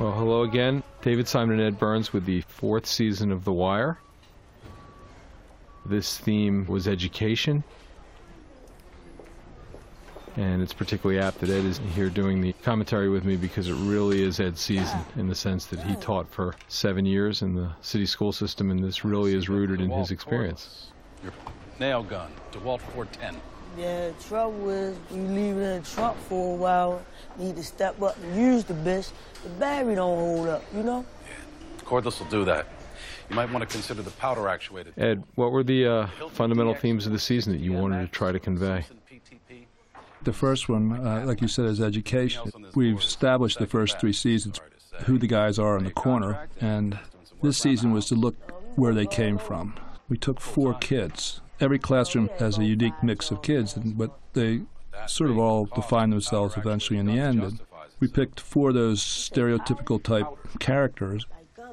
Well, hello again. David Simon and Ed Burns with the fourth season of The Wire. This theme was education. And it's particularly apt that Ed is here doing the commentary with me because it really is Ed's season in the sense that he taught for 7 years in the city school system, and this really is rooted in his experience. Your nail gun, DeWalt 410. Yeah, the trouble is, you leave it in the trunk for a while, need to step up and use the bitch. The battery don't hold up, you know? Yeah, cordless will do that. You might want to consider the powder actuated. Ed, what were the fundamental themes of the season that you wanted to try to convey? The first one, like you said, is education. We've established the first 3 seasons who the guys are in the corner, and this season was to look where they came from. We took 4 kids. Every classroom has a unique mix of kids, but they sort of all define themselves eventually in the end. And we picked 4 of those stereotypical type characters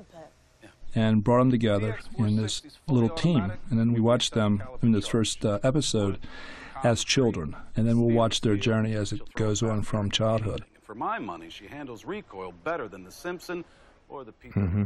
and brought them together in this little team. And then we watched them in this first episode as children, and then we'll watch their journey as it goes on from childhood. For my money, she handles recoil better than the Simpson or the PT-500.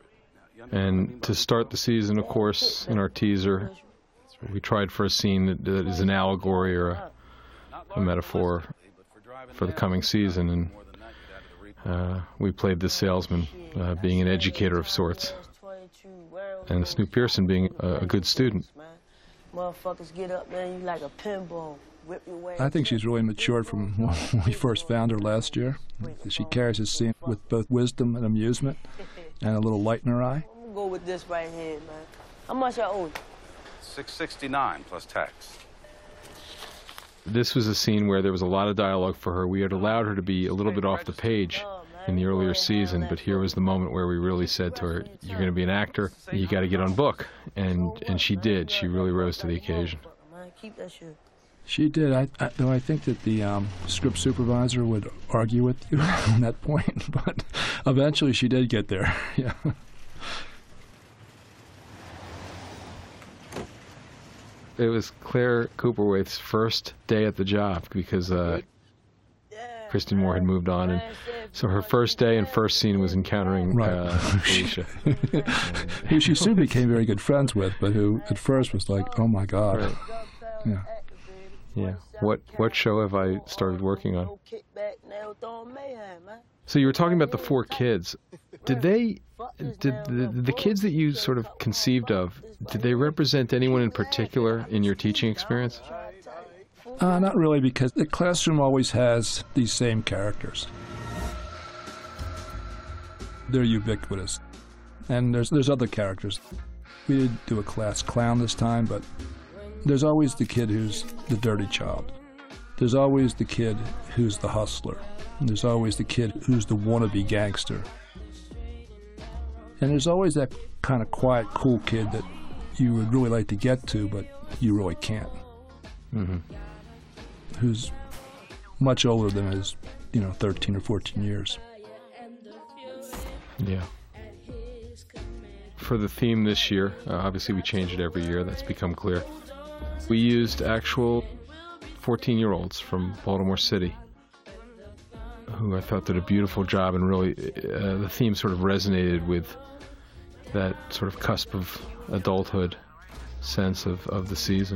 And to start the season, of course, in our teaser, we tried for a scene that is an allegory or a metaphor for the coming season, and we played this salesman being an educator of sorts, and Snoop Pearson being a good student. Motherfuckers get up there, you like a pinball, whip your way. I think she's really matured from when we first found her last year. She carries this scene with both wisdom and amusement and a little light in her eye. I'm gonna go with this right here, man. How much I owe you? $669 plus tax. This was a scene where there was a lot of dialogue for her. We had allowed her to be a little bit off the page in the earlier season, but here was the moment where we really said to her, you're going to be an actor, you got to get on book. And she did. She really rose to the occasion. She did, though I think that the script supervisor would argue with you on that point, but eventually she did get there, yeah. It was Claire Cooperwaith's first day at the job because Kristen Moore had moved on, and so her first day and first scene was encountering Felicia. Who she soon became very good friends with, but who at first was like, oh my God. Right. Yeah. Yeah. What show have I started working on? So you were talking about the 4 kids. Did the kids that you sort of conceived of, did they represent anyone in particular in your teaching experience? Not really, because the classroom always has these same characters. They're ubiquitous. And there's other characters. We didn't do a class clown this time, but there's always the kid who's the dirty child. There's always the kid who's the hustler. And there's always the kid who's the wannabe gangster. And there's always that kind of quiet, cool kid that you would really like to get to, but you really can't. Mm-hmm. Who's much older than his, 13 or 14 years. Yeah. For the theme this year, obviously we change it every year, that's become clear. We used actual 14-year-olds from Baltimore City who I thought did a beautiful job, and really the theme sort of resonated with that sort of cusp of adulthood sense of the season.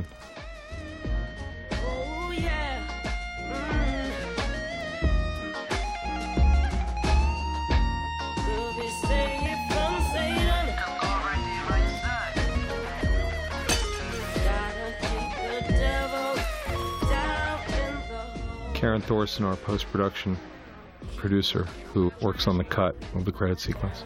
Karen Thorson, our post-production producer, who works on the cut of the credit sequence.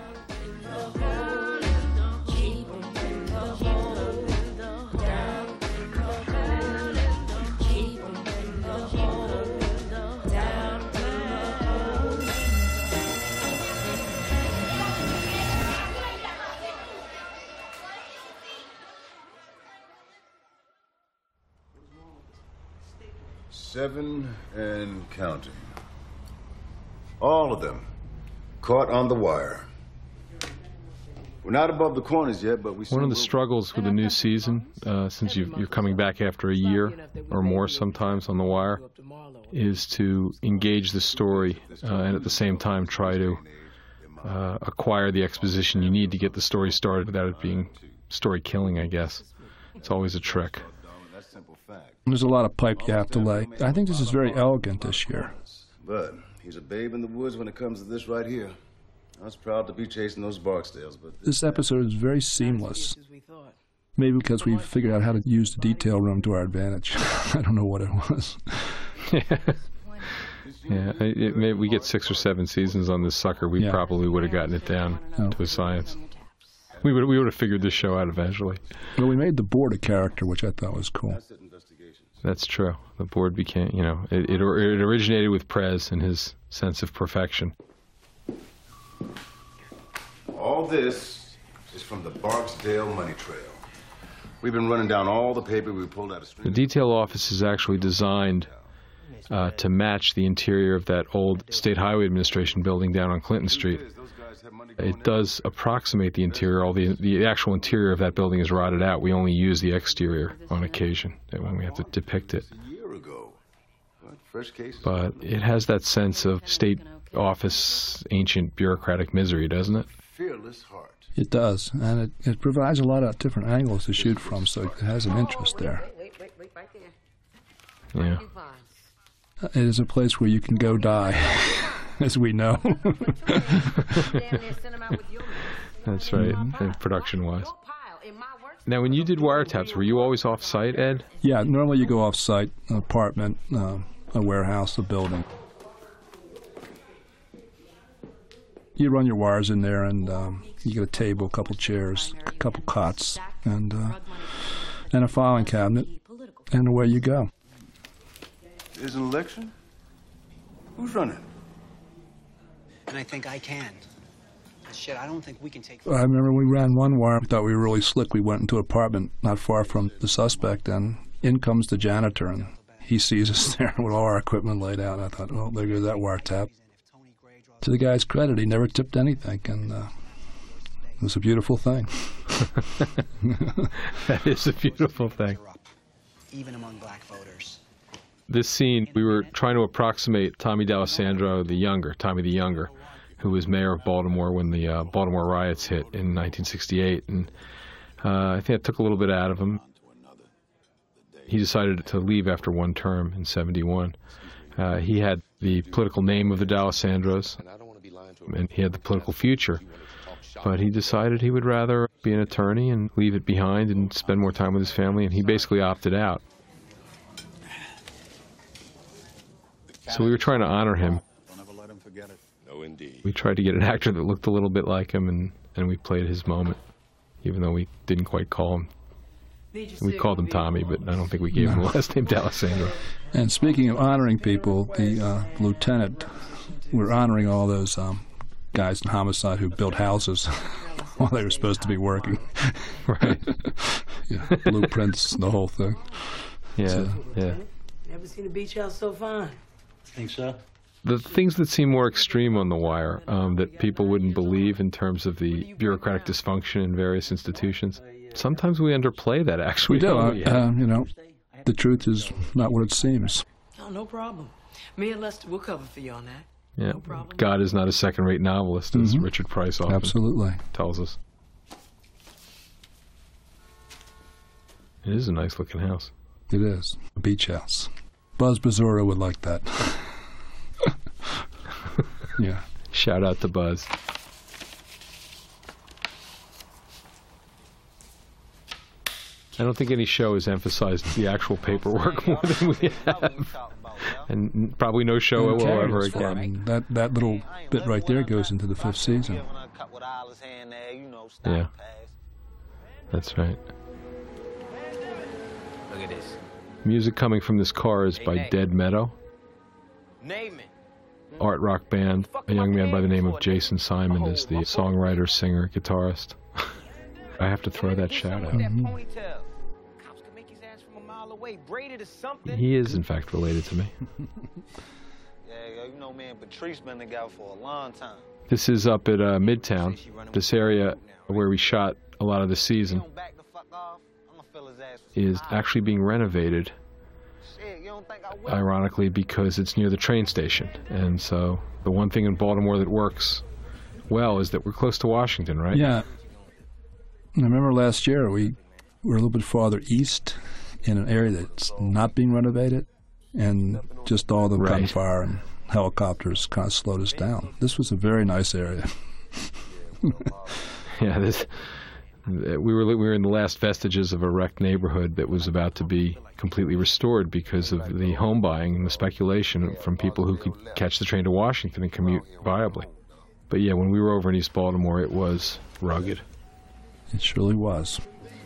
Seven and counting. All of them caught on the wire. We're not above the corners yet, but we... One of the struggles with the new season, since you're coming back after a year or more sometimes on The Wire, is to engage the story and at the same time try to acquire the exposition you need to get the story started without it being story killing, I guess. It's always a trick. There's a lot of pipe you have to lay. I think this is very elegant this year. But he's a babe in the woods when it comes to this right here. I was proud to be chasing those Barksdales, but This episode is very seamless. Maybe because we figured out how to use the detail room to our advantage. I don't know what it was. Yeah, maybe we get 6 or 7 seasons on this sucker, we probably would have gotten it down to a science. We would have figured this show out eventually. Well, we made the board a character, which I thought was cool. That's true. The board became, you know, it originated with Prez and his sense of perfection. all this is from the Barksdale money trail. We've been running down all the paper we pulled out of street. The detail office is actually designed to match the interior of that old State Highway Administration building down on Clinton Street. It does approximate the interior. All the actual interior of that building is rotted out. We only use the exterior on occasion when we have to depict it. But it has that sense of state office, ancient bureaucratic misery, doesn't it? It does, and it provides a lot of different angles to shoot from, so it has an interest there. Yeah. It is a place where you can go die, as we know. That's right, production-wise. Now, when you did wiretaps, were you always off-site, Ed? Yeah, normally you go off-site, an apartment, a warehouse, a building. You run your wires in there, and you get a table, a couple chairs, a couple cots, and a filing cabinet, and away you go. There's an election? Who's running? And I think I can. Shit, I don't think we can take... I remember we ran one wire. We thought we were really slick. We went into an apartment not far from the suspect, and in comes the janitor, and he sees us there with all our equipment laid out. And I thought, well, there goes that wiretap. To the guy's credit, he never tipped anything, and it was a beautiful thing. That is a beautiful thing. Even among black voters. This scene, we were trying to approximate Tommy D'Alessandro the Younger, Tommy the Younger, who was mayor of Baltimore when the Baltimore riots hit in 1968, and I think it took a little bit out of him. He decided to leave after one term in '71. He had the political name of the D'Alessandros, and he had the political future, but he decided he would rather be an attorney and leave it behind and spend more time with his family, and he basically opted out. So we were trying to honor him. We tried to get an actor that looked a little bit like him, and we played his moment, even though we didn't quite call him. We called him Tommy, but I don't think we gave him the last name D'Alessandro. And speaking of honoring people, the lieutenant, we're honoring all those guys in homicide who built houses while they were supposed to be working. Right. Yeah, blueprints, the whole thing. Yeah, So, yeah. Never seen a beach house so fine. Think so? The things that seem more extreme on The Wire, that people wouldn't believe in terms of the bureaucratic dysfunction in various institutions, sometimes we underplay that, actually. we do. You know, the truth is not what it seems. Oh, no problem. Me and Lester will cover for you on that. Yeah. No problem. God is not a second-rate novelist, as Richard Price often Absolutely. tells us. It is a nice-looking house. It is. A beach house. Buzz Bazura would like that. Yeah. Shout out to Buzz. I don't think any show has emphasized the actual paperwork more than we have. And probably no show will ever again. That little bit right there goes into the 5th season. Yeah. That's right. Look at this. Music coming from this car is by Dead Meadow, Name it. art rock band. A young man by the name of Jason Simon is the songwriter, singer, guitarist. I have to throw that shout out. He is, in fact, related to me. Yeah, you know, man, Patrice been together for a long time. This is up at Midtown, this area where we shot a lot of the season is actually being renovated, ironically, because it's near the train station. And so the one thing in Baltimore that works well is that we're close to Washington, right? Yeah. I remember last year we were a little bit farther east in an area that's not being renovated, and just all the gunfire and helicopters kind of slowed us down. This was a very nice area. Yeah, we were in the last vestiges of a wrecked neighborhood that was about to be completely restored because of the home buying and the speculation from people who could catch the train to Washington and commute viably. But yeah, when we were over in East Baltimore, it was rugged. It surely was.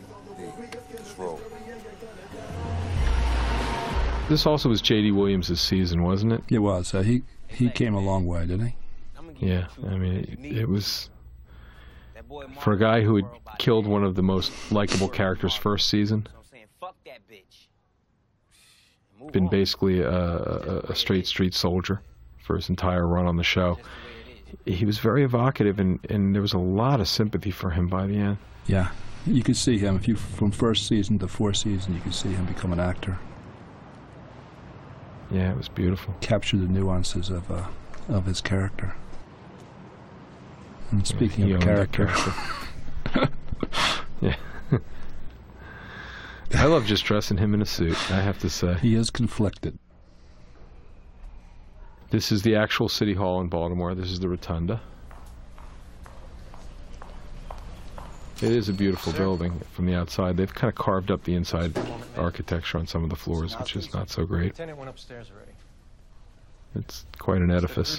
This also was J.D. Williams' season, wasn't it? It was. He came a long way, didn't he? Yeah, I mean, it was... For a guy who had killed one of the most likable characters first season, been basically a straight street soldier for his entire run on the show, he was very evocative, and there was a lot of sympathy for him by the end. Yeah, you could see him. From first season to fourth season, you could see him become an actor. Yeah, it was beautiful. Capture the nuances of his character. And speaking of character. Yeah. I love just dressing him in a suit, I have to say. He is conflicted. This is the actual City Hall in Baltimore. This is the Rotunda. It is a beautiful building from the outside. They've kind of carved up the inside architecture on some of the floors, which is not so great. Lieutenant went upstairs already. It's quite an edifice.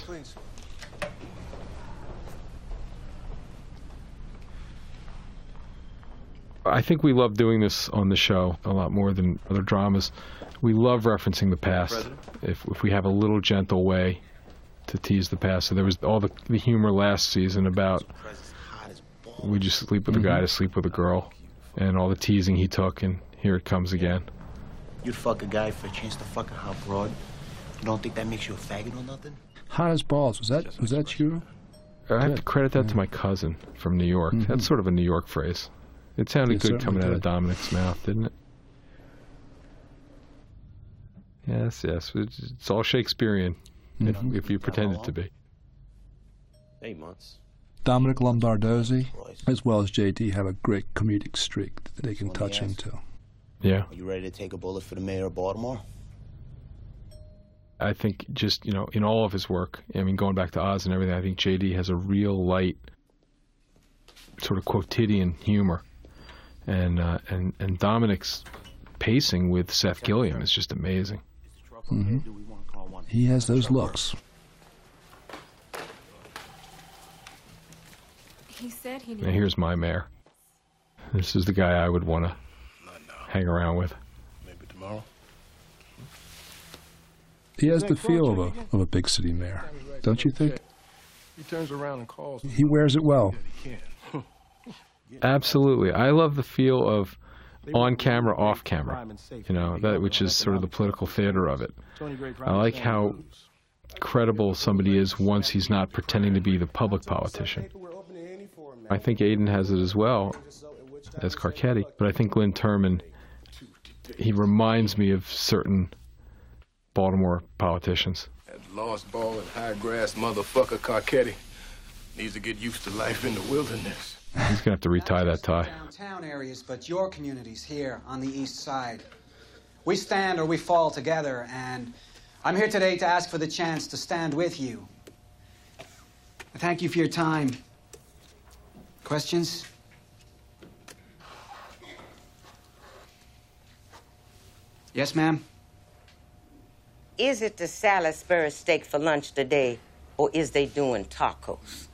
I think we love doing this on the show a lot more than other dramas. We love referencing the past. If we have a little gentle way to tease the past. So there was all the humor last season about would you sleep with a guy to sleep with a girl, and all the teasing he took, and here it comes again. You'd fuck a guy for a chance to fuck a hot broad? You don't think that makes you a faggot or nothing? Hot as balls. Was that you? I have to credit that to my cousin from New York. That's sort of a New York phrase. It sounded good coming out of Dominic's mouth, didn't it? Yes, yes. It's all Shakespearean, if you pretend it to be. 8 months. Dominic Lombardozzi, as well as J.D., have a great comedic streak that they can touch into. Yeah. Are you ready to take a bullet for the mayor of Baltimore? I think just, in all of his work, I mean, going back to Oz and everything, I think J.D. has a real light, sort of quotidian humor. And Dominic's pacing with Seth Gilliam is just amazing. He has those looks. He said he now here's my mayor. This is the guy I would want to hang around with. Maybe tomorrow. He has the feel of a big city mayor, don't you think? He turns around and calls. He wears it well. Absolutely. I love the feel of on camera, off camera, that which is sort of the political theater of it. I like how credible somebody is once he's not pretending to be the public politician. I think Aiden has it as well as Carcetti, but I think Glynn Turman, he reminds me of certain Baltimore politicians. That lost ball and high grass motherfucker Carcetti needs to get used to life in the wilderness. He's gonna have to retie that tie. Downtown areas, but your communities here on the east side. We stand or we fall together, and I'm here today to ask for the chance to stand with you. Thank you for your time. Questions? Yes, ma'am? Is it the Salisbury steak for lunch today, or is they doing tacos?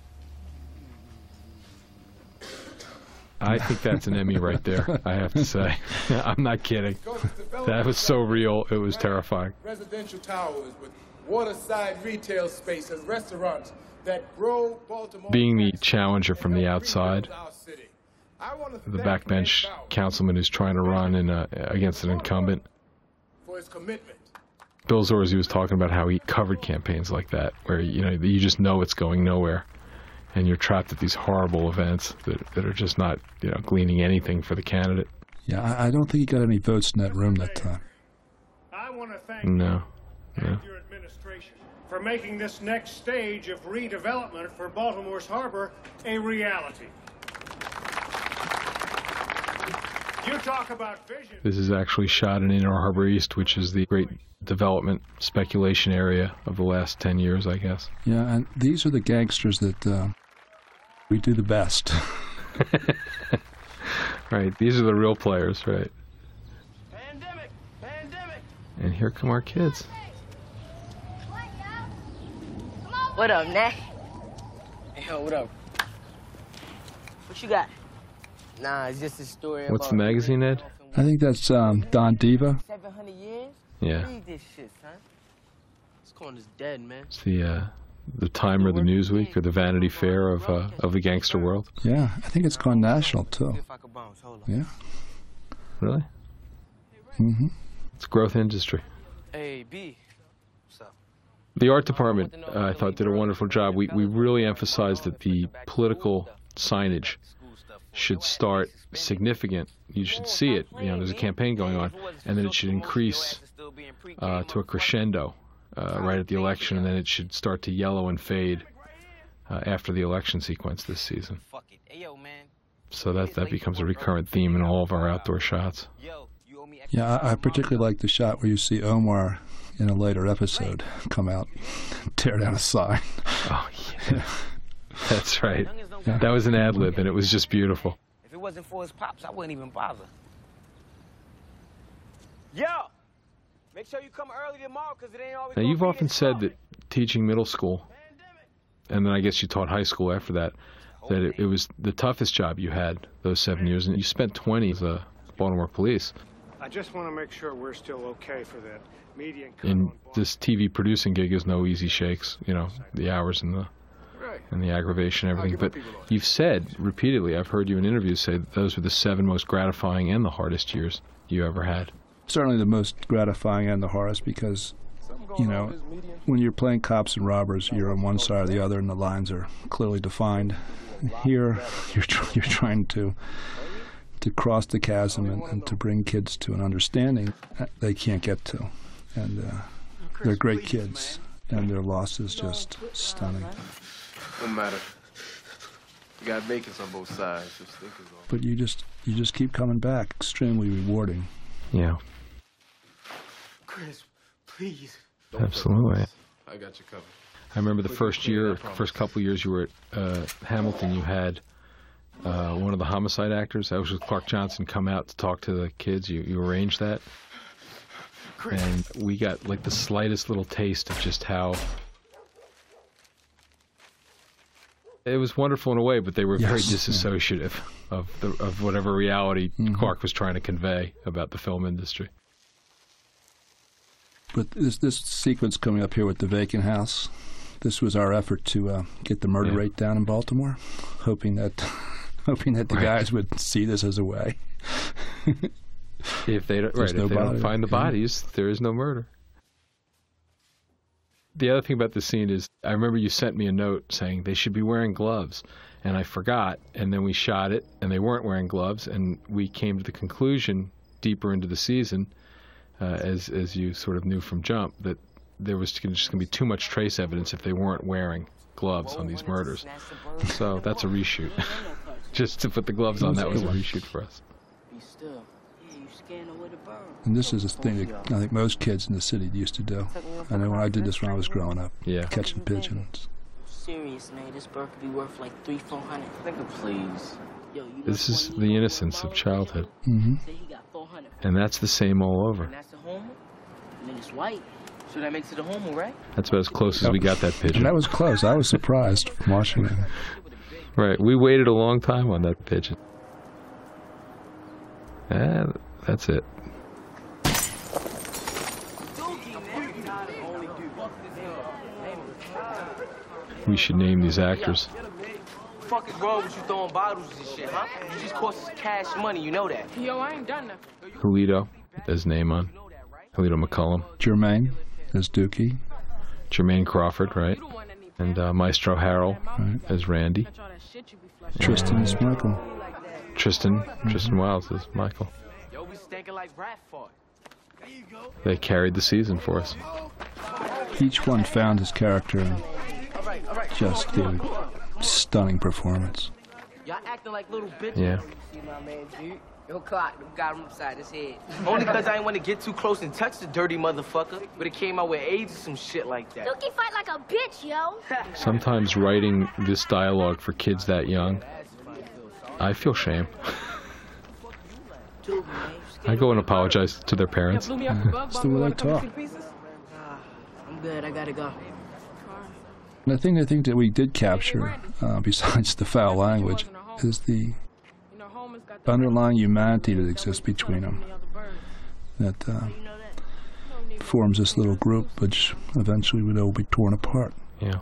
I think that's an Emmy right there, I have to say. I'm not kidding. That was so real, it was terrifying. Residential towers with waterside retail space and restaurants that grow Baltimore. Being the challenger from the outside, the backbench councilman who's trying to run against an incumbent. For his commitment. Bill Zorzi was talking about how he covered campaigns like that, where you just know it's going nowhere. And you're trapped at these horrible events that are just not, gleaning anything for the candidate. Yeah, I don't think he got any votes in that room that time. I want to thank No. your administration for making this next stage of redevelopment for Baltimore's harbor a reality. You talk about vision. This is actually shot in Inner Harbor East, which is the great development speculation area of the last 10 years, I guess. Yeah, and these are the gangsters that we do the best. Right, these are the real players, right? Pandemic! And here come our kids. What up, Nat? Hey, yo, what up? What you got? Nah, it's just a story What's the magazine, Ed? I think that's Don Diva. 700 years? Yeah. Read this shit, son. This corner's dead, man. It's the Time or the Newsweek or the Vanity Fair of the gangster world. Yeah, I think it's gone national too. Yeah. Really? Mm-hmm. It's a growth industry. Hey, B. What's up? The art department, I thought, did a wonderful job. We really emphasized that the political signage should start significant. You should see it. You know, there's a campaign going on, and then it should increase to a crescendo right at the election, and then it should start to yellow and fade after the election sequence this season. So that becomes a recurrent theme in all of our outdoor shots. Yeah, I particularly like the shot where you see Omar in a later episode come out and tear down a sign. Oh, yeah. That's right. Yeah. That was an ad-lib, and it was just beautiful. If it wasn't for his pops, I wouldn't even bother. Yo! Make sure you come early tomorrow, because it ain't always... Now, you've often said that teaching middle school, and then I guess you taught high school after that, that it was the toughest job you had those 7 years, and you spent 20 as a Baltimore police. I just want to make sure we're still okay for that media. And this TV producing gig is no easy shakes, you know, the hours and the aggravation and everything. But you've said repeatedly, I've heard you in interviews say that those were the 7 most gratifying and the hardest years you ever had. Certainly the most gratifying and the hardest because, you know, when you're playing cops and robbers, you're on one side or the other and the lines are clearly defined. Here, you're trying to cross the chasm and to bring kids to an understanding they can't get to. And they're great kids, and their loss is just stunning. No matter. You got vacants on both sides. Just think it's all. But you just keep coming back. Extremely rewarding. Yeah. Chris, please. Absolutely. I got you covered. I remember the first couple of years you were at Hamilton, you had one of the homicide actors, that was with Clark Johnson, come out to talk to the kids. You arranged that. And we got like the slightest little taste of just how... It was wonderful in a way, but they were very disassociative of whatever reality Clark was trying to convey about the film industry. But this sequence coming up here with the vacant house, this was our effort to get the murder rate down in Baltimore, hoping that the guys would see this as a way. If they don't find the bodies, there is no murder. The other thing about this scene is, I remember you sent me a note saying they should be wearing gloves, and I forgot, and then we shot it, and they weren't wearing gloves, and we came to the conclusion deeper into the season, as you sort of knew from jump, that there was just going to be too much trace evidence if they weren't wearing gloves on these murders. So that's a reshoot. Just to put the gloves on, that was a reshoot for us. And this is a thing that I think most kids in the city used to do. I know when I did this when I was growing up, catching pigeons. Serious, man. This bird could be worth like $300-400. Nigga, please. This is the innocence of childhood. Mm-hmm. And that's the same all over. And that's the homo? And then it's white. So that makes it a homo, right? That's about as close as we got that pigeon. And that was close. I was surprised watching it. Right. We waited a long time on that pigeon. That's it. We should name these actors. Fuck is wrong with you throwing bottles and shit, huh? You just cost us cash money, you know that. Yo, I ain't done nothing. Julito, his name on. Julito McCullum. Jermaine as Dookie. Jermaine Crawford, right? And Maestro Harrell as Randy. Tristan is Michael. Tristan Wiles is Michael. Yo, we stinking like rat fart. they carried the season for us. Each one found his character and just did a stunning performance. Y'all acting like little bitches. Yeah. See my man G? Yo, clock got him upside his head. Only because I didn't want to get too close and touch the dirty motherfucker. But it came out with AIDS or some shit like that. Dookie fight like a bitch, yo. Sometimes writing this dialogue for kids that young, I feel shame. I go and apologize to their parents. It's the way they talk. I'm good, I gotta go. And I think that we did capture, besides the foul language, is the underlying humanity that exists between them, that forms this little group, which eventually would all be torn apart. Yeah.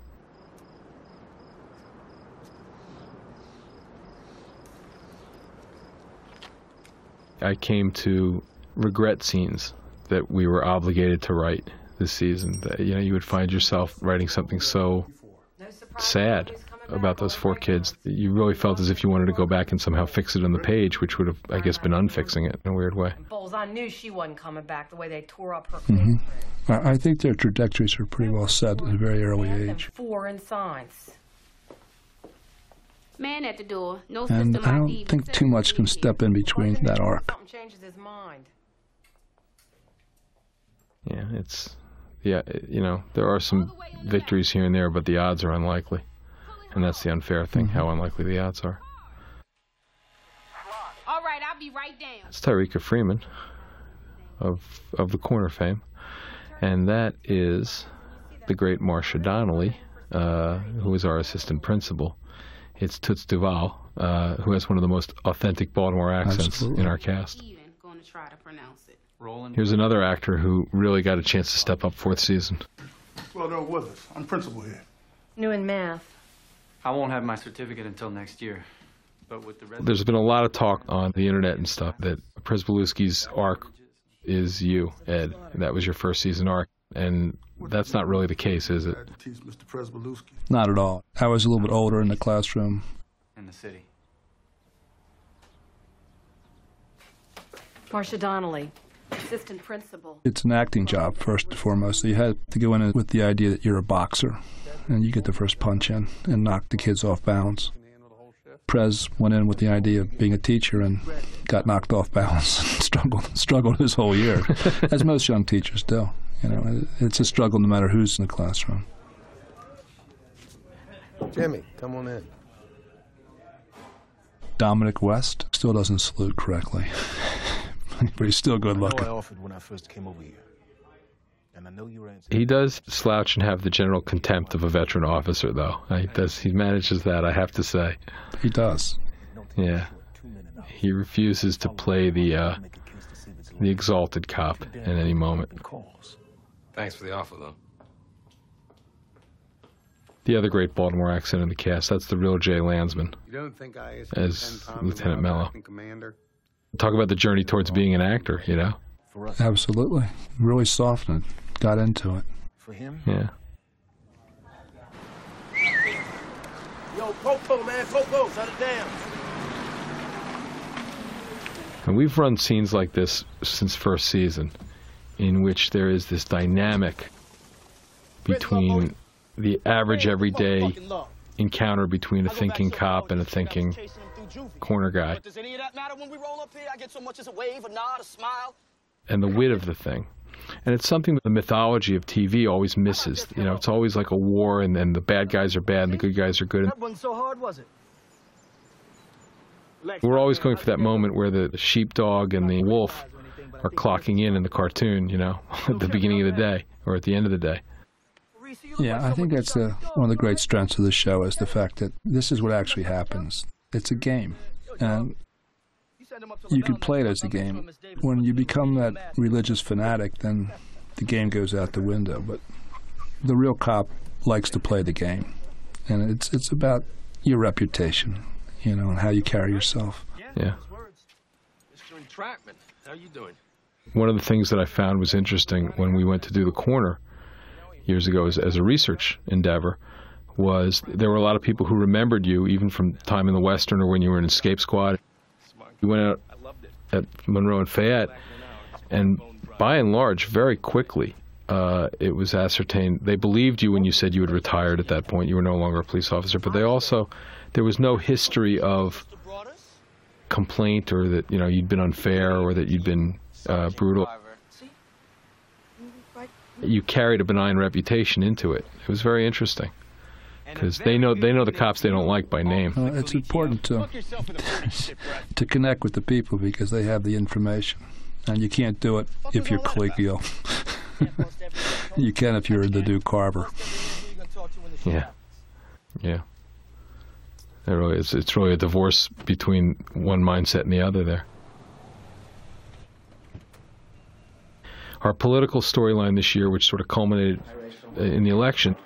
I came to regret scenes that we were obligated to write this season. That, you know, you would find yourself writing something so sad about those 4 kids that you really felt as if you wanted to go back and somehow fix it on the page, which would have, I guess, been unfixing it in a weird way. Bowles, I knew she wasn't coming back the way they tore up her Mm-hmm. I think their trajectories are pretty well set at a very early age. 4 in science. Man at the door. No And system I don't ID. think too much can step in between that arc. Something changes his mind. Yeah, it's, yeah, you know, there are some victories here and there, but the odds are unlikely. And that's the unfair thing, how unlikely the odds are. All right, I'll be right down. It's Tyreka Freeman of the Corner fame. And that is the great Marcia Donnelly, who is our assistant principal. It's Toots Duval, who has one of the most authentic Baltimore accents in our cast. Going to try to pronounce it. Here's another actor who really got a chance to step up 4th season. Well, they're with us. I'm principal here. New in math. I won't have my certificate until next year. But with the rest There's been a lot of talk on the internet and stuff that Pryzbylewski's arc is you, Ed. That was your 1st season arc. And that's not really the case, is it? Teach Mr. Pryzbylewski. Not at all. I was a little bit older in the classroom. in the city. Marcia Donnelly, assistant principal. It's an acting job, first and foremost. So you had to go in with the idea that you're a boxer, and you get the first punch in and knock the kids off balance. Prez went in with the idea of being a teacher and got knocked off balance and struggled his whole year, as most young teachers do. You know, it's a struggle no matter who's in the classroom. Jimmy, come on in. Dominic West still doesn't salute correctly, but he's still good looking. I offered when I first came over here. And I know you were He does slouch and have the general contempt of a veteran officer, though. He manages that, I have to say. He does. Yeah. He refuses to play the exalted cop at any moment. Thanks for the offer, though. The other great Baltimore accent in the cast, that's the real Jay Landsman as Lieutenant Mello. Talk about the journey towards being an actor, you know? Absolutely. Really softened it. Got into it. For him? Yeah. Yo, Popo, man, Popo, shut it down. And we've run scenes like this since 1st season, in which there is this dynamic between the average everyday encounter between a thinking cop and a thinking corner guy. Does any of that matter when we roll up here? I get so much as a wave, a nod, a smile. And the wit of the thing. And it's something that the mythology of TV always misses. You know, it's always like a war, and then the bad guys are bad and the good guys are good. That wasn't so hard, was it? We're always going for that moment where the sheepdog and the wolf are clocking in the cartoon, you know, at the beginning of the day or at the end of the day. Yeah, I think that's one of the great strengths of the show is the fact that this is what actually happens. It's a game, and you can play it as a game. When you become that religious fanatic, then the game goes out the window. But the real cop likes to play the game, and it's about your reputation, you know, and how you carry yourself. Yeah. Mr. Entrapment, how you doing? One of the things that I found was interesting when we went to do The Corner years ago as a research endeavor was there were a lot of people who remembered you even from time in the Western or when you were in Escape Squad. We went out at Monroe and Fayette, and by and large, very quickly, it was ascertained. They believed you when you said you had retired at that point. You were no longer a police officer. But there was no history of complaint or that, you'd been unfair or that you'd been brutal. You carried a benign reputation into it. It was very interesting. Because they know the cops they don't like by name. It's important to connect with the people because they have the information. And you can't do it if you're collegial. You can if you're the Duke Carver. Yeah. Yeah. It's really a divorce between one mindset and the other there. Our political storyline this year, which sort of culminated in the election,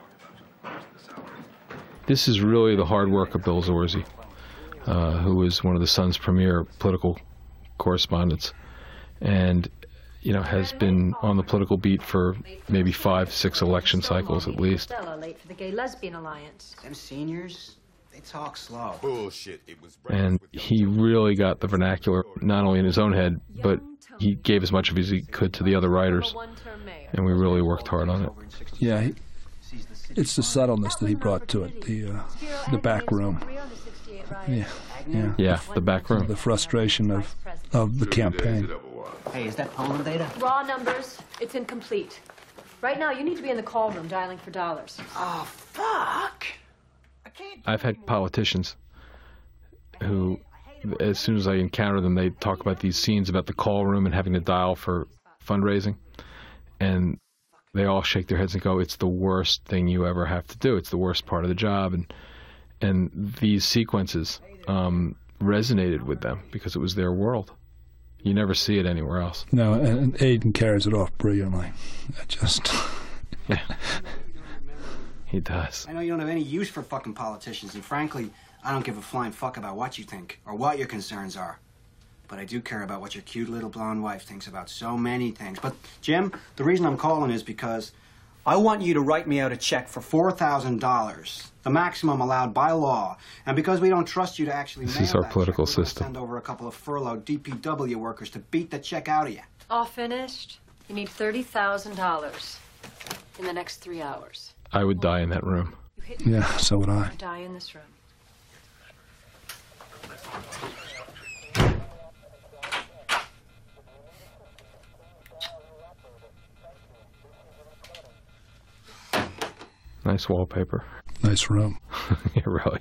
this is really the hard work of Bill Zorzi, who was one of the Sun's premier political correspondents, and has been on the political beat for maybe 5-6 election cycles at least. Late for the Gay Lesbian Alliance. Them seniors, they talk slow. Bullshit. And he really got the vernacular not only in his own head, but he gave as much of as he could to the other writers, and we really worked hard on it. Yeah. It's the subtleness that he brought to it, the back room. Yeah, the back room. The frustration of the campaign. Hey, is that polling data? Raw numbers. It's incomplete. Right now, you need to be in the call room dialing for dollars. Oh, fuck! I've had politicians who, as soon as I encounter them, they talk about these scenes about the call room and having to dial for fundraising, and they all shake their heads and go, "It's the worst thing you ever have to do. It's the worst part of the job." And these sequences resonated with them because it was their world. You never see it anywhere else. No, and Aiden carries it off brilliantly. Yeah. He does. I know you don't have any use for fucking politicians, and frankly, I don't give a flying fuck about what you think or what your concerns are. But I do care about what your cute little blonde wife thinks about so many things. But, Jim, the reason I'm calling is because I want you to write me out a check for $4,000, the maximum allowed by law. And because we don't trust you to actually mail This is our that political check, we're gonna system. send over a couple of furloughed DPW workers to beat the check out of you. All finished? You need $30,000 in the next 3 hours. I would die in that room. Yeah, so would I. Die in this room. Nice wallpaper. Nice room. Yeah, really.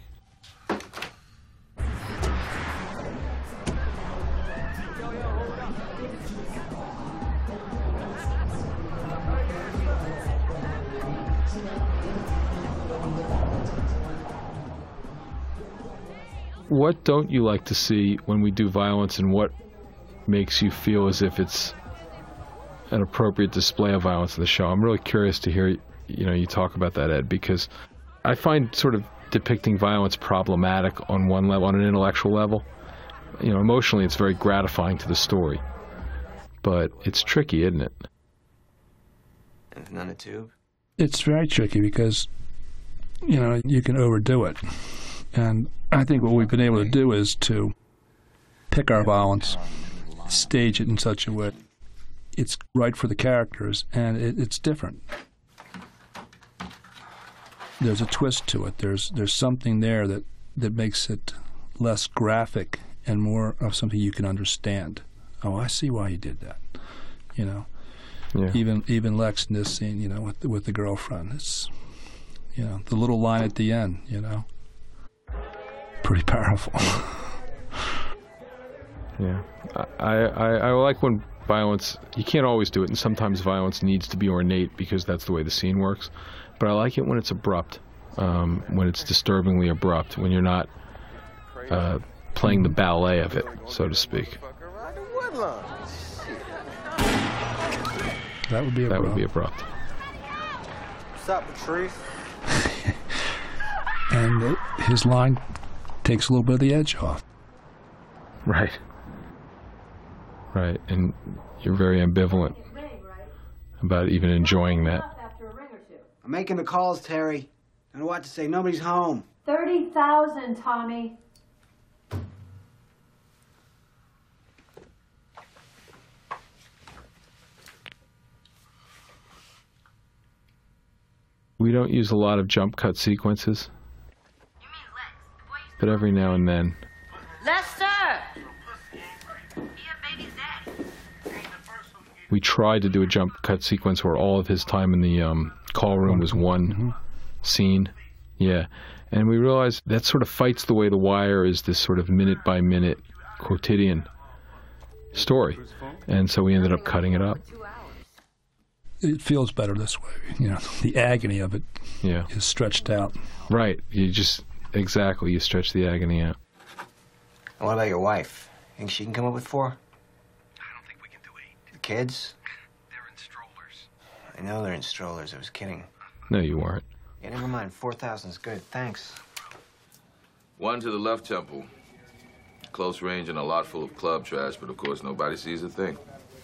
What don't you like to see when we do violence, and what makes you feel as if it's an appropriate display of violence in the show? I'm really curious to hear you talk about that, Ed, because I find sort of depicting violence problematic on one level, on an intellectual level. Emotionally it's very gratifying to the story, but it's tricky, isn't it? Anything on the tube? It's very tricky because, you can overdo it. And I think what we've been able to do is to pick our violence, stage it in such a way it's right for the characters, and it's different. There's a twist to it. There's something there that makes it less graphic and more of something you can understand. Oh, I see why you did that. Yeah. Even Lex in this scene, with the girlfriend. It's the little line at the end, pretty powerful. Yeah. I like when violence, you can't always do it, and sometimes violence needs to be ornate because that's the way the scene works. But I like it when it's abrupt, when it's disturbingly abrupt, when you're not playing the ballet of it, so to speak. That would be abrupt. That would be abrupt. What's up, Patrice? And his line takes a little bit of the edge off. Right. Right, and you're very ambivalent about even enjoying that. I'm making the calls, Terry. I don't know what to say. Nobody's home. 30,000, Tommy. We don't use a lot of jump cut sequences, but every now and then. Lester! We tried to do a jump cut sequence where all of his time in the call room was one scene. Yeah. And we realized that sort of fights the way The Wire is this sort of minute-by-minute quotidian story. And so we ended up cutting it up. It feels better this way. You know, the agony of it is stretched out. Right. You just, exactly, you stretch the agony out. And what about your wife? Think she can come up with 4? I don't think we can do 8. The kids? They're in strollers. I know they're in strollers. I was kidding. No, you weren't. Yeah, never mind. 4,000's good. Thanks. One to the left temple. Close range and a lot full of club trash, but of course nobody sees a thing.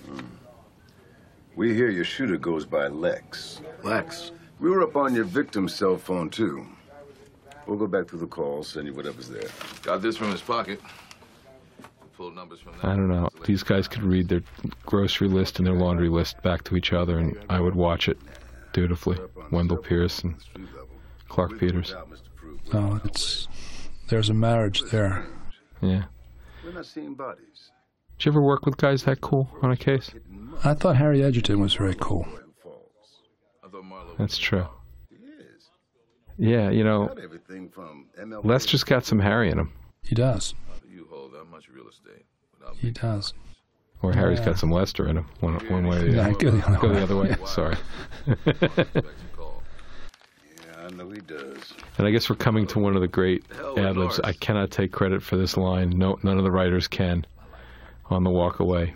We hear your shooter goes by Lex. Lex? We were up on your victim's cell phone, too. We'll go back through the calls, send you whatever's there. Got this from his pocket. Pulled numbers from that. I don't know. These guys could read their grocery list and their laundry list back to each other, and I would watch it dutifully. Wendell Pierce and Clark Peters. Oh, there's a marriage there. Yeah. We're not seeing bodies. Did you ever work with guys that cool on a case? I thought Harry Edgerton was very cool. That's true. Yeah, you know, Lester's got some Harry in him. He does. You hold that much real estate. He does. Or Harry's got some Lester in him, one way or the other. Go the other way. Sorry. I know he does. And I guess we're coming to one of the great ad-libs. I cannot take credit for this line. No, none of the writers can. On the walk away.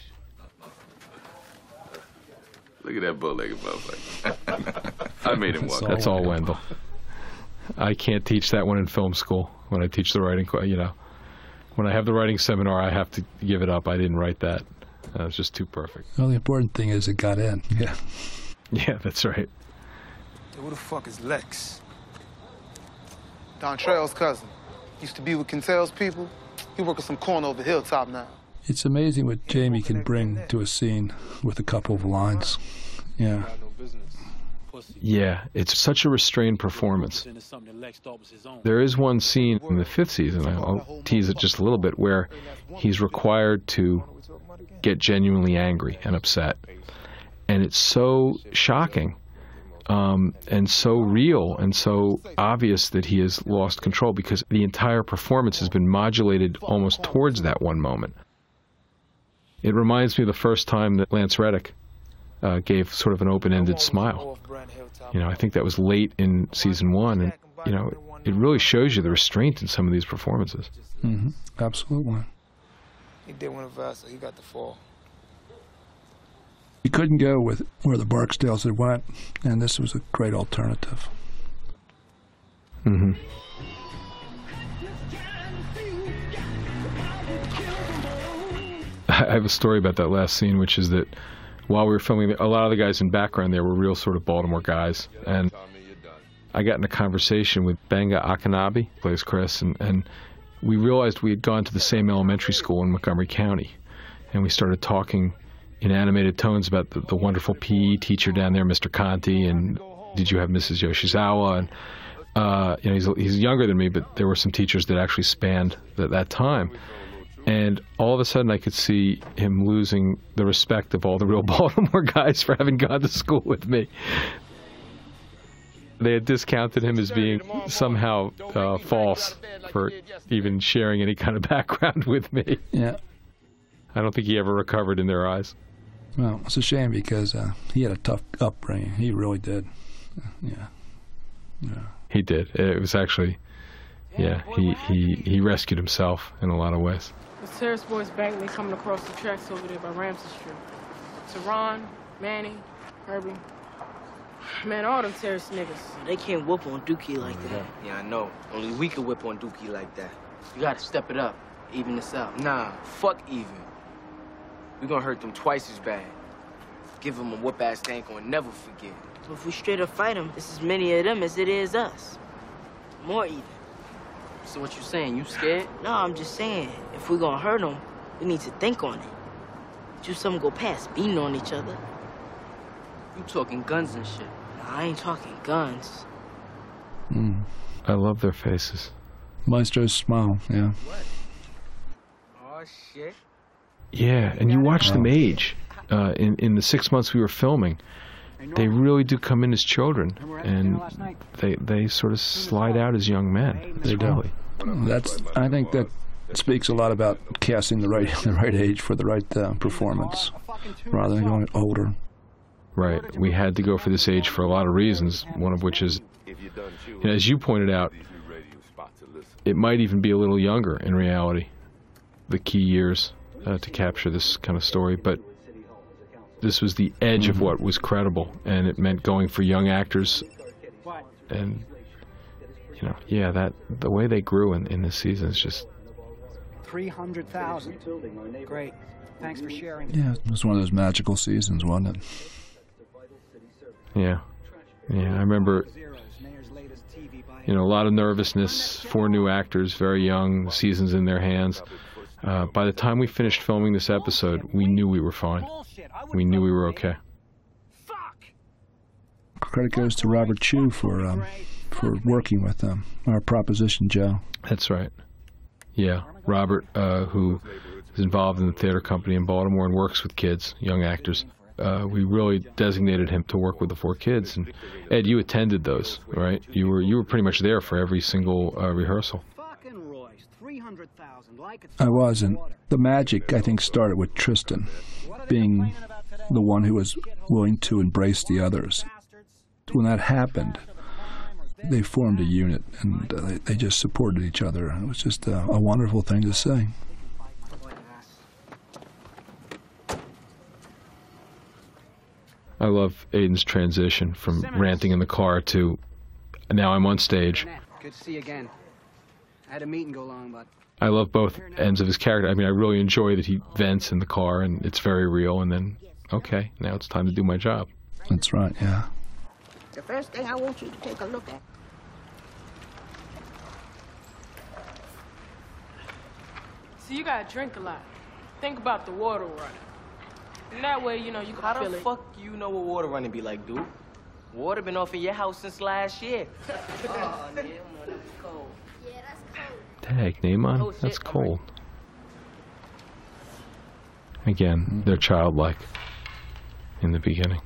Look at that bow-legged motherfucker. I made him walk. That's all Wendell. I can't teach that one in film school. When I teach the writing, you know, when I have the writing seminar, I have to give it up. I didn't write that. That was just too perfect. Well, the important thing is it got in. Yeah. Yeah, that's right. Who the fuck is Lex? Don Trejo's cousin. Used to be with Quintel's people. He work at some corner over Hilltop now. It's amazing what Jamie can bring to a scene with a couple of lines. Yeah. Yeah, it's such a restrained performance. There is one scene in the 5th season, I'll tease it just a little bit, where he's required to get genuinely angry and upset. And it's so shocking and so real and so obvious that he has lost control because the entire performance has been modulated almost towards that one moment. It reminds me of the first time that Lance Reddick gave sort of an open-ended smile. You know, I think that was late in season 1, and, you know, it really shows you the restraint in some of these performances. Mm-hmm. Absolutely. He did one of us, so he got the fall. You couldn't go with where the Barksdales had went, and this was a great alternative. Mm-hmm. I have a story about that last scene, which is that while we were filming, a lot of the guys in background there were real sort of Baltimore guys, and I got in a conversation with Benga Akanabi, plays Chris, and we realized we had gone to the same elementary school in Montgomery County, and we started talking in animated tones about the wonderful PE teacher down there, Mr. Conti, and did you have Mrs. Yoshizawa, and you know, he's younger than me, but there were some teachers that actually spanned that time. And all of a sudden, I could see him losing the respect of all the real Baltimore guys for having gone to school with me. They had discounted him as being somehow false for even sharing any kind of background with me. Yeah. I don't think he ever recovered in their eyes. Well, it's a shame because he had a tough upbringing. He really did. Yeah. He did. It was actually, yeah, he rescued himself in a lot of ways. The Terrace boys back, they coming across the tracks over there by Ramsey Street. Teron, Manny, Herbie. Man, all them Terrace niggas. They can't whip on Dookie like that. Yeah, I know. Only we can whip on Dookie like that. You gotta step it up, even this out. Nah, fuck even. We gonna hurt them twice as bad. Give them a whoop-ass they ain't gonna never forget. If we straight up fight them, it's as many of them as it is us. More even. So what you saying, you scared? No, I'm just saying, if we gonna hurt them, we need to think on it. Do something go past beating on each other. You talking guns and shit. Nah, I ain't talking guns. I love their faces. Maestro's smile, yeah. Oh, shit. Yeah, and you watch them age. In the 6 months we were filming, they really do come in as children, and they sort of slide out as young men. They do. I think that speaks a lot about casting the right age for the right performance, rather than going older. Right. We had to go for this age for a lot of reasons, one of which is, as you pointed out, it might even be a little younger in reality, the key years to capture this kind of story, but this was the edge of what was credible, and it meant going for young actors, and, the way they grew in this season is just... 300,000. Great. Thanks for sharing. Yeah, it was one of those magical seasons, wasn't it? Yeah. Yeah, I remember, a lot of nervousness, 4 new actors, very young, the season's in their hands. By the time we finished filming this episode, we knew we were fine. We knew we were okay. Credit goes to Robert Chu for working with our Proposition Joe. That's right. Yeah, Robert, who is involved in the theater company in Baltimore and works with kids, young actors. We really designated him to work with the 4 kids. And Ed, you attended those, right? You were pretty much there for every single rehearsal. I was, and the magic, I think, started with Tristan being the one who was willing to embrace the others. When that happened, they formed a unit, and they just supported each other. It was just a wonderful thing to say. I love Aiden's transition from ranting in the car to now I'm on stage. Good to see you again. I had a meeting go long, but... I love both ends of his character. I mean, I really enjoy that he vents in the car, and it's very real, and then, okay, now it's time to do my job. That's right, yeah. The first thing I want you to take a look at. See, you gotta drink a lot. Think about the water running. And that way, you can feel it. How the fuck you know what water running be like, dude? Water been off in your house since last year. Oh, man, that's cold. Yeah, that's cold. Dang, Naaman, that's cold. Again, they're childlike in the beginning.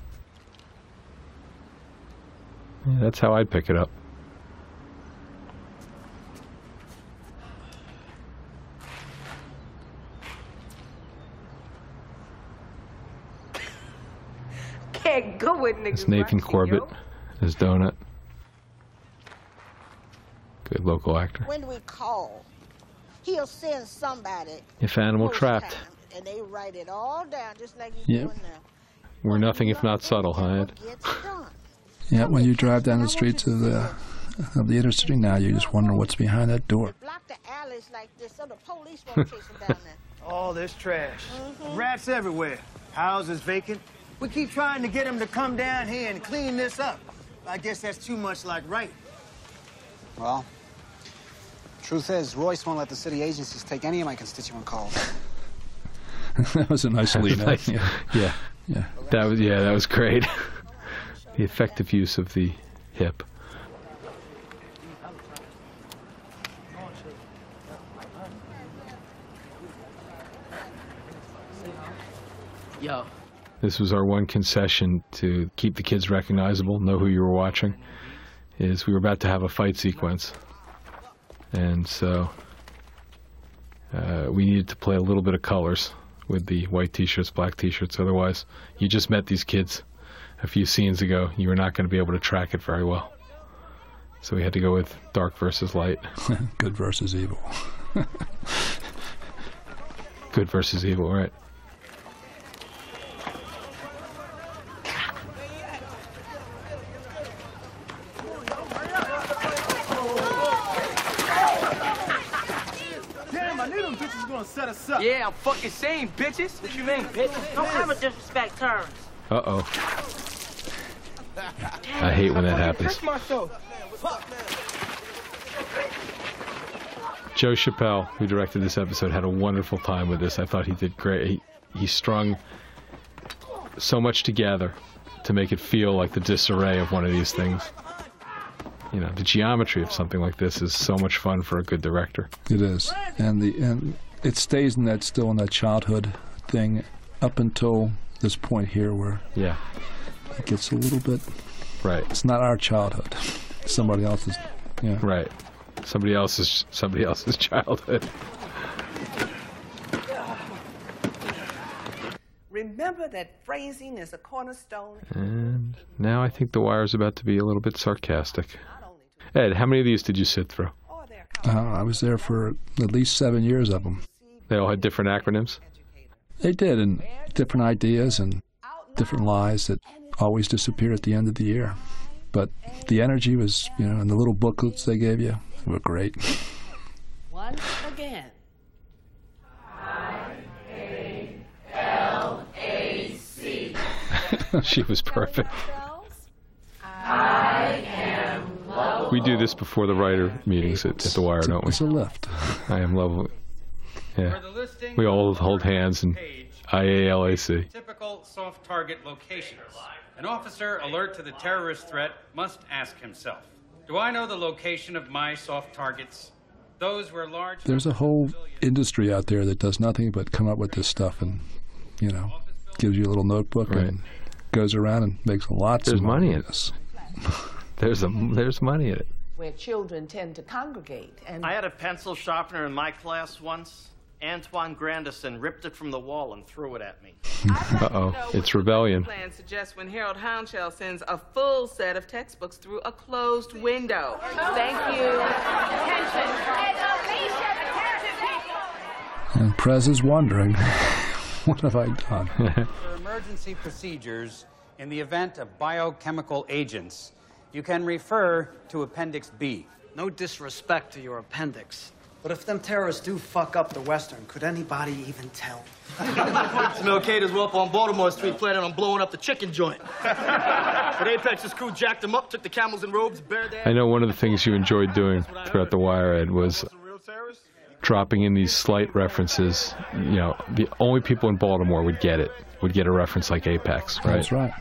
Yeah, that's how I'd pick it up. Can't go with niggas. It's Nathan Corbett as Donut. Good local actor. When we call, he'll send somebody. If Animal Trapped. And they write it all down just like you're doing now. We're nothing if not subtle, huh, Ed? Yeah, when you drive down the streets of the inner city now, you just wonder what's behind that door. Block the alleys like this so the police won't chase them down there. All this trash. Rats everywhere. Houses vacant. We keep trying to get them to come down here and clean this up. I guess that's too much like right. Well, truth is, Royce won't let the city agencies take any of my constituent calls. That was a nice lead. Nice. Yeah. That was great. The effective use of the hip. Yo. This was our one concession to keep the kids recognizable, know who you were watching, is we were about to have a fight sequence. And so we needed to play a little bit of colors with the white t-shirts, black t-shirts. Otherwise, you just met these kids a few scenes ago. You were not going to be able to track it very well. So we had to go with dark versus light. Good versus evil. Good versus evil, right. Set us up. Yeah, I'm fucking saying, bitches. What you mean, bitch? Don't ever disrespect terms. Uh-oh. I hate when that happens. Joe Chappelle, who directed this episode, had a wonderful time with this. I thought he did great. He strung so much together to make it feel like the disarray of one of these things. You know, the geometry of something like this is so much fun for a good director. It is, and it stays in that childhood thing up until this point here where it gets a little bit. Right. It's not our childhood. Somebody else's. Yeah. Right. Somebody else's childhood. Remember that phrasing is a cornerstone. And now I think The Wire's about to be a little bit sarcastic. Ed, how many of these did you sit through? I was there for at least 7 years of them. They all had different acronyms? They did, and different ideas and different lies that always disappeared at the end of the year. But the energy was, you know, and the little booklets they gave you were great. Once again. I-A-L-A-C. She was perfect. I am lovable. We do this before the writer meetings at The Wire, don't we? It's a lift. I am lovable. Yeah. We all hold hands and IALAC. Typical soft target locations. An officer alert to the terrorist threat must ask himself, do I know the location of my soft targets? Those were large... There's a whole industry out there that does nothing but come up with this stuff and, you know, gives you a little notebook and goes around and makes lots of money in this. There's money in it. Where children tend to congregate. And I had a pencil sharpener in my class once. Antoine Grandison ripped it from the wall and threw it at me. Uh-oh, it's rebellion. Plan suggests when Harold Hounshell sends a full set of textbooks through a closed window. Thank you. Attention. And Prez is wondering, what have I done? For emergency procedures in the event of biochemical agents, you can refer to Appendix B. No disrespect to your appendix, but if them terrorists do fuck up the Western, could anybody even tell? Smell Caters were up on Baltimore Street planning on blowing up the chicken joint. But Apex's crew jacked them up, took the camels and robes, bared their... I know one of the things you enjoyed doing throughout The Wire, Ed, was dropping in these slight references. You know, the only people in Baltimore would get it, would get a reference like Apex, right? That's right.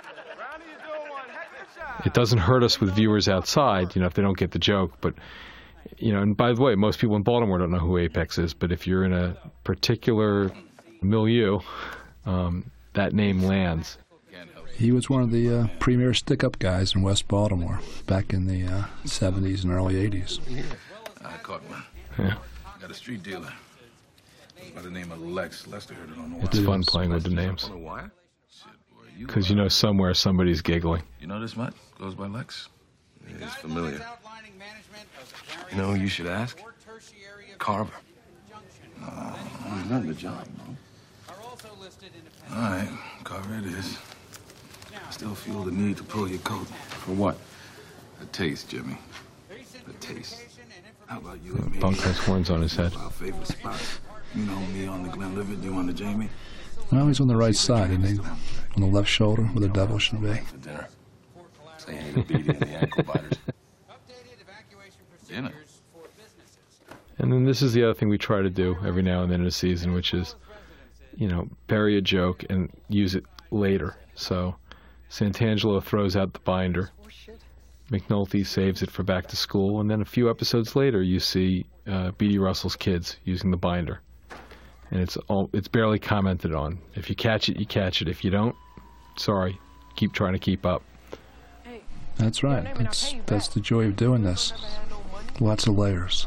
It doesn't hurt us with viewers outside, you know, if they don't get the joke, but... You know, and by the way, most people in Baltimore don't know who Apex is, but if you're in a particular milieu, that name lands. He was one of the premier stick-up guys in West Baltimore back in the 70s and early 80s. I caught one. Yeah. Got a street dealer by the name of Lex. Lester heard it on the wire. It's fun playing with the names. Because you know somewhere somebody's giggling. You know this much? Goes by Lex? It's familiar. You know who you should ask? Carver. He's done the job, no? All right, Carver it is. I still feel the need to pull your coat. For what? A taste, Jimmy. A taste. How about you and me? Bunk has horns on his head. Our favorite spots. You know me on the Glenlivet, you on the Jamie? Well, he's on the right side, isn't he? On the left shoulder, where the devil should be. For dinner. Saying the beady and the ankle biters. Dinner. And then this is the other thing we try to do every now and then in a season, which is, you know, bury a joke and use it later. So Santangelo throws out the binder. McNulty saves it for back to school. And then a few episodes later, you see B.D. Russell's kids using the binder. And it's barely commented on. If you catch it, you catch it. If you don't, sorry. Keep trying to keep up. That's right. That's the joy of doing this. Lots of layers.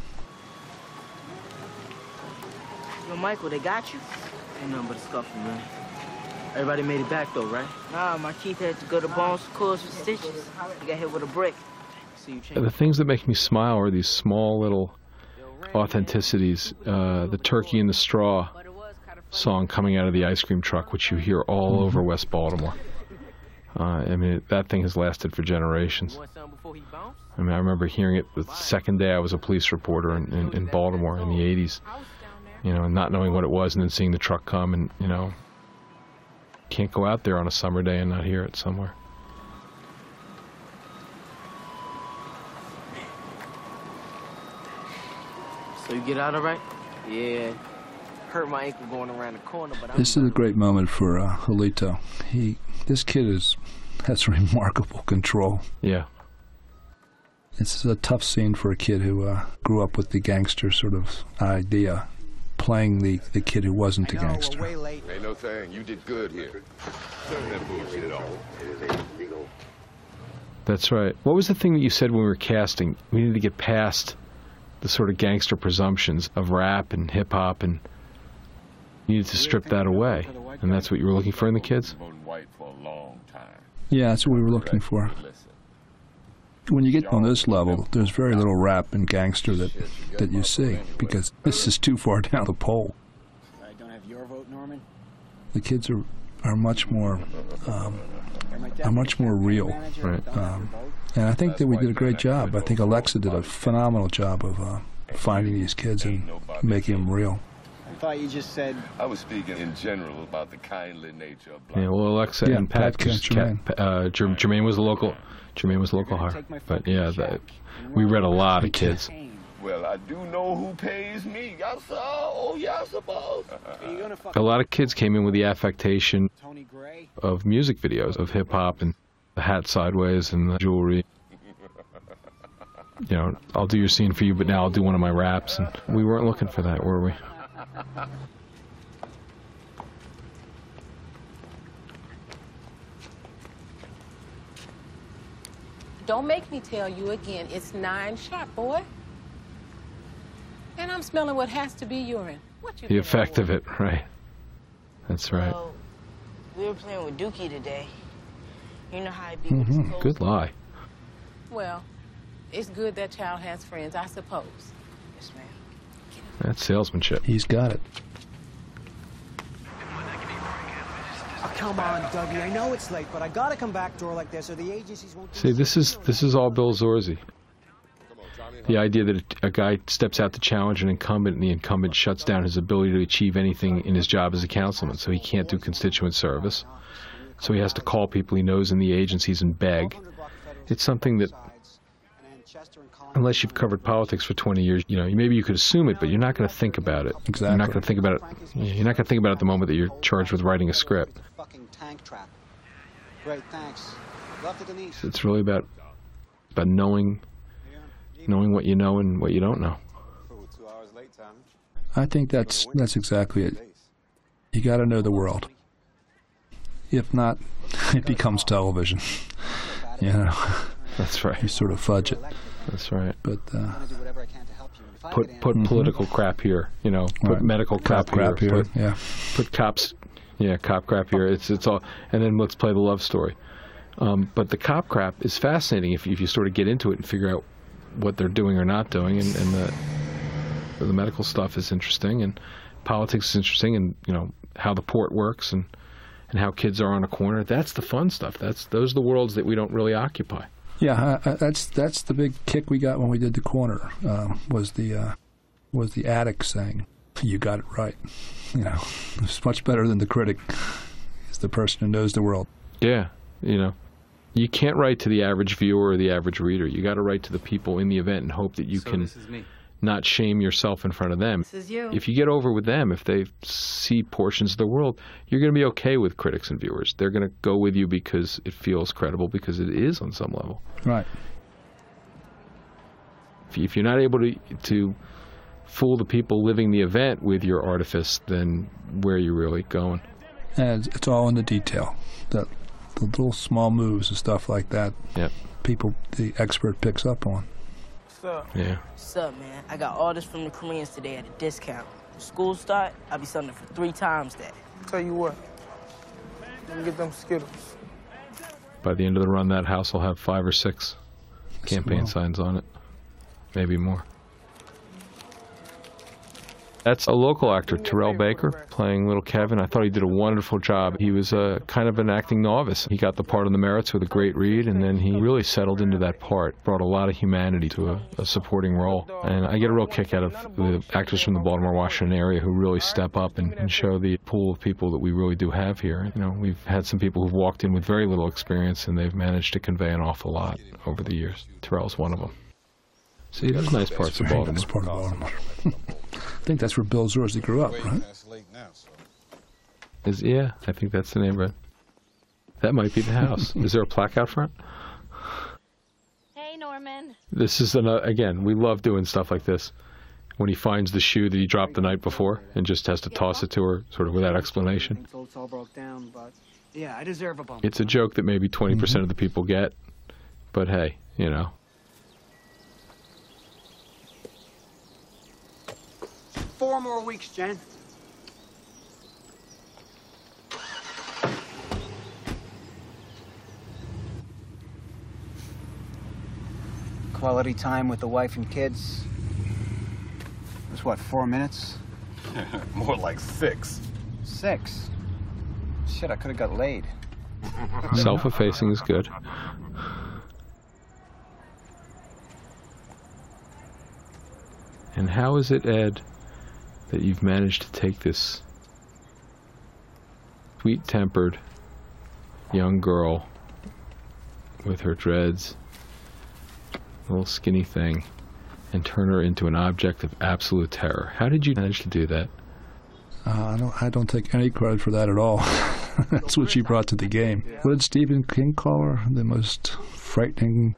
Yo, Michael, they got you? Ain't nothing but a scuffle, man. Everybody made it back, though, right? Nah, my Keith had to go to Bones Schools with stitches. He got hit with a brick. So you The things that make me smile are these small little authenticities. The Turkey in the Straw song coming out of the ice cream truck, which you hear all over West Baltimore. I mean, that thing has lasted for generations. I mean, I remember hearing it the second day I was a police reporter in Baltimore in the 80s, you know, and not knowing what it was, and then seeing the truck come, and, you know, can't go out there on a summer day and not hear it somewhere. So you get out all right? Yeah. hurt my ankle going around the corner, but This is a great moment for Julito. This kid has remarkable control. Yeah. It's a tough scene for a kid who grew up with the gangster sort of idea, playing the kid who wasn't a gangster. Ain't no thing. You did good here. That bullshit at all. That's right. What was the thing that you said when we were casting? We needed to get past the sort of gangster presumptions of rap and hip-hop, and you needed to strip that away. And that's what you were looking for in the kids? Yeah, that's what we were looking for. When you get on this level, there's very little rap and gangster that you see, because this is too far down the pole. I don't have your vote, Norman. The kids are much more real. Right. And I think that we did a great job. I think Alexa did a phenomenal job of finding these kids and making them real. I thought you just said... I was speaking in general about the kindly nature of Yeah, well, Alexa and Pat, because Jermaine was the local hire. But yeah, we read a lot of kids. Well, I do know who pays me. Yes, sir. Oh, yes, boss. A lot of kids came in with the affectation of music videos, of hip-hop and the hat sideways and the jewelry. You know, I'll do your scene for you, but now I'll do one of my raps. And we weren't looking for that, were we? Don't make me tell you again. It's 9 sharp, boy. And I'm smelling what has to be urine. The effect of it, right. That's right. Well, we were playing with Dookie today. You know how he be with his clothes. Good lie. Well, it's good that child has friends, I suppose. Yes, ma'am. That's salesmanship. He's got it. Oh, come on, Dougie. I know it's late, but I gotta come back door like this, or the agencies won't... See, this is all Bill Zorzi. The idea that a guy steps out to challenge an incumbent, and the incumbent shuts down his ability to achieve anything in his job as a councilman, so he can't do constituent service. So he has to call people he knows in the agencies and beg. It's something that, unless you've covered politics for 20 years, you know, maybe you could assume it, but you're not going to think about it. Exactly. You're not going to think about it. You're not going to think about it at the moment that you're charged with writing a script. Fucking tank trap. Great, thanks. Love to Denise. It's really about knowing what you know and what you don't know. I think that's exactly it. You got to know the world. If not, it becomes television. You know. That's right. You sort of fudge it. That's right. But put political crap here. You know. Put medical crap here. Put cops. Yeah, cop crap here. It's all. And then let's play the love story. But the cop crap is fascinating if you sort of get into it and figure out what they're doing or not doing, and the medical stuff is interesting, and politics is interesting, and you know how the port works, and how kids are on a corner. That's the fun stuff. Those are the worlds that we don't really occupy. Yeah, that's the big kick we got when we did The Corner. Was the addict saying, "You got it right." You know, it's much better than the critic. Is the person who knows the world. Yeah, you know. You can't write to the average viewer or the average reader. You got to write to the people in the event and hope that you can not shame yourself in front of them. This is you. If you get over with them, if they see portions of the world, you're going to be okay with critics and viewers. They're going to go with you because it feels credible, because it is on some level. Right. If you're not able to fool the people living the event with your artifice, then where are you really going? And it's all in the detail. The little small moves and stuff like that. Yep. The expert picks up on. What's up? Yeah. What's up, man? I got all this from the Koreans today at a discount. When school start, I'll be selling it for 3 times that. Tell you what, let me get them Skittles. By the end of the run, that house will have 5 or 6 campaign signs on it. Maybe more. That's a local actor, Terrell Baker, playing little Kevin. I thought he did a wonderful job. He was kind of an acting novice. He got the part on the merits with a great read, and then he really settled into that part, brought a lot of humanity to a supporting role. And I get a real kick out of the actors from the Baltimore, Washington area who really step up and show the pool of people that we really do have here. You know, we've had some people who've walked in with very little experience, and they've managed to convey an awful lot over the years. Terrell's one of them. See, there's nice parts of Baltimore. Nice part of Baltimore. think that's where Bill Zorzi grew up, right? Yeah, I think that's the neighborhood. That might be the house. Is there a plaque out front? Hey, Norman. This is, again, we love doing stuff like this. When he finds the shoe that he dropped the night before and just has to toss it to her sort of without explanation. It's all broke down, but yeah, I deserve a bump. It's a joke that maybe 20% of the people get, but hey, you know. 4 more weeks, Jen. Quality time with the wife and kids. It was what, 4 minutes? More like 6. 6? Shit, I could have got laid. Self-effacing is good. And how is it, Ed, that you've managed to take this sweet-tempered young girl with her dreads, little skinny thing, and turn her into an object of absolute terror? How did you manage to do that? I don't take any credit for that at all. That's what she brought to the game. What did Stephen King call her? The most frightening...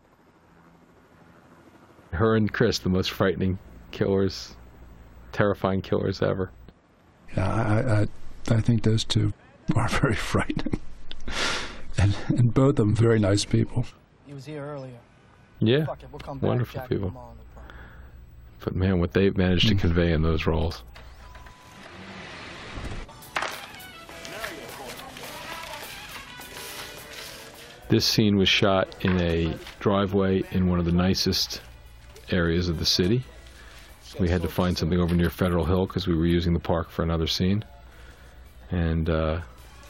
Her and Chris, the most frightening killers, terrifying killers ever. Yeah, I think those two are very frightening. And both of them very nice people. He was here earlier. Yeah, Fuck it, we'll come back, wonderful Jack, people. But man, what they've managed to convey in those roles. This scene was shot in a driveway in one of the nicest areas of the city. We had to find something over near Federal Hill because we were using the park for another scene. And lo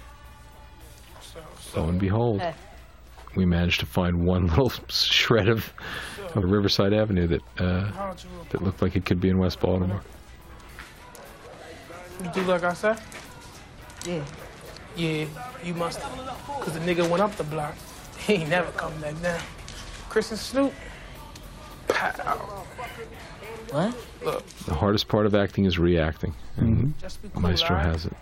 and behold, we managed to find one little shred of Riverside Avenue that looked like it could be in West Baltimore. You do like I said? Yeah. Yeah, you must have. Because the nigga went up the block. He ain't never come back down. Chris and Snoop. Pow. What? Look. The hardest part of acting is reacting, and cool, Maestro right? has it.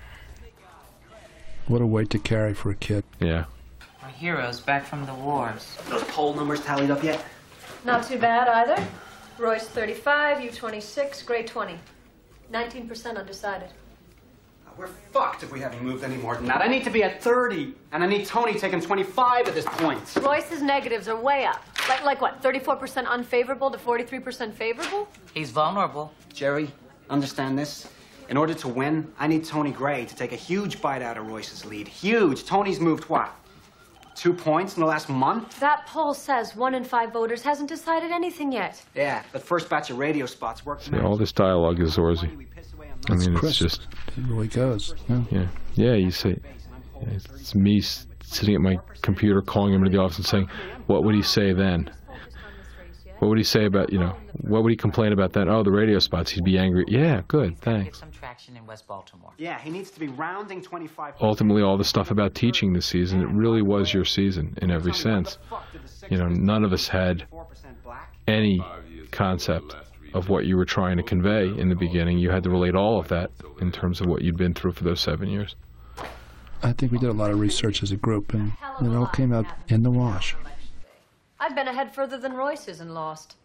What a weight to carry for a kid. Yeah. Our heroes back from the wars. Those poll numbers tallied up yet? Not too bad either. Royce 35, you 26, grade 20. 19% undecided. We're fucked if we haven't moved any more than that. I need to be at 30, and I need Tony taking 25 at this point. Royce's negatives are way up. Like what, 34% unfavorable to 43% favorable? He's vulnerable. Jerry, understand this? In order to win, I need Tony Gray to take a huge bite out of Royce's lead. Huge. Tony's moved what? 2 points in the last month? That poll says 1 in 5 voters hasn't decided anything yet. Yeah, but first batch of radio spots worked. See, all this dialogue is Zorzi. I mean, it's just... It really goes. Yeah. Yeah, you say... It's me sitting at my computer calling him into the office and saying, what would he say then? What would he say about, what would he complain about then? Oh, the radio spots, he'd be angry. Yeah, good, thanks. Some traction in West Baltimore. Yeah, he needs to be rounding 25. Ultimately, all the stuff about teaching this season, it really was your season in every sense. None of us had any concept of what you were trying to convey in the beginning. You had to relate all of that in terms of what you'd been through for those 7 years. I think we did a lot of research as a group, and it all came out in the wash. I've been ahead further than Royce is and lost.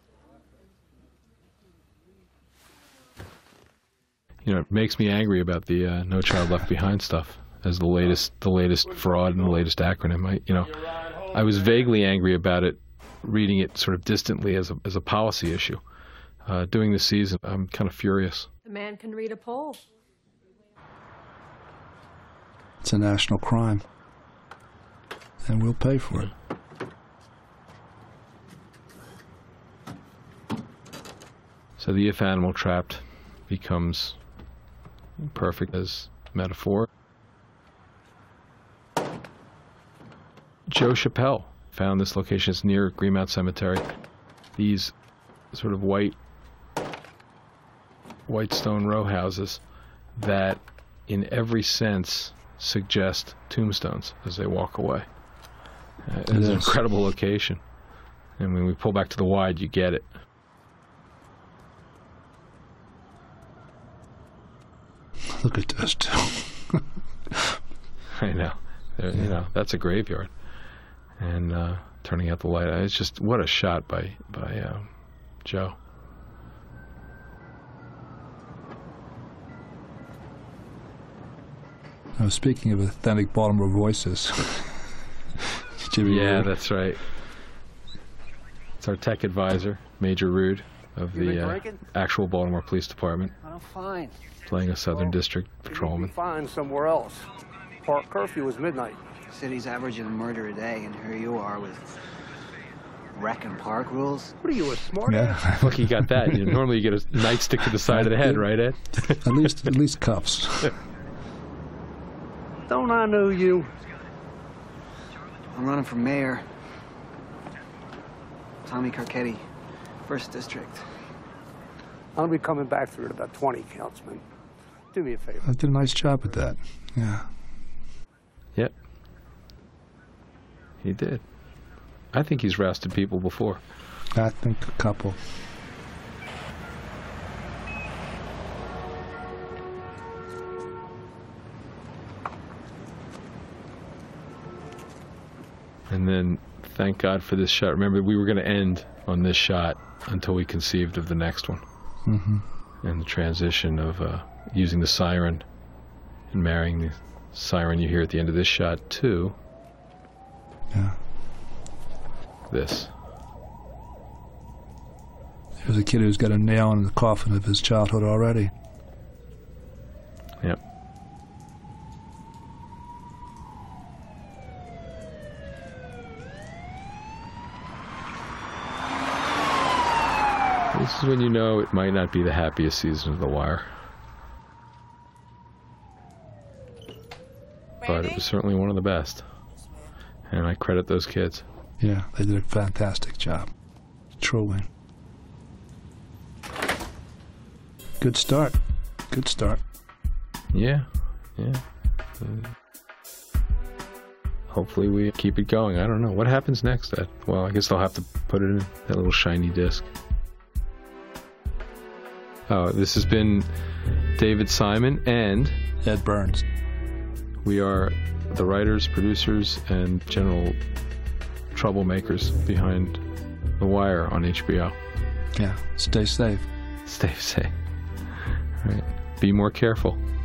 It makes me angry about the No Child Left Behind stuff as the latest fraud and the latest acronym. I was vaguely angry about it, reading it sort of distantly as a policy issue. Doing this season, I'm kind of furious. The man can read a poll. It's a national crime, and we'll pay for it. So the if animal trapped becomes perfect as metaphor. Joe Chappelle found this location. It's near Greenmount Cemetery. These sort of white stone row houses that in every sense suggest tombstones as they walk away. It's an incredible location. And when we pull back to the wide, you get it. look at this. I know. You know, that's a graveyard. And turning out the light, it's just, what a shot by Joe. Now, speaking of authentic Baltimore voices, Jimmy Rude. That's right. It's our tech advisor, Major Rude, of the actual Baltimore Police Department, I'm fine. playing a Southern District You'd patrolman. be fine somewhere else. Park curfew was midnight. City's averaging a murder a day, and here you are with wrecking park rules. What are you, a smart Yeah. Look, he got that. Normally you get a nightstick to the side of the head, right, Ed? At least cuffs. Don't I know you? I'm running for mayor. Tommy Carcetti, 1st District. I'll be coming back through at about 20, Councilman. Do me a favor. I did a nice job at that. Yeah. Yep. He did. I think he's rousted people before. I think a couple. And then, thank God for this shot. Remember, we were going to end on this shot until we conceived of the next one. Mm-hmm. And the transition of using the siren and marrying the siren you hear at the end of this shot to this. There's a kid who's got a nail in the coffin of his childhood already. Yep. This is when you know it might not be the happiest season of The Wire. But it was certainly one of the best. And I credit those kids. Yeah, they did a fantastic job. Truly. Good start. Good start. Yeah. Hopefully we keep it going. I don't know. What happens next, Ed? Well, I guess they'll have to put it in that little shiny disc. Oh, this has been David Simon and Ed Burns. We are the writers, producers, and general troublemakers behind The Wire on HBO. Yeah, stay safe. Stay safe. All right. Be more careful.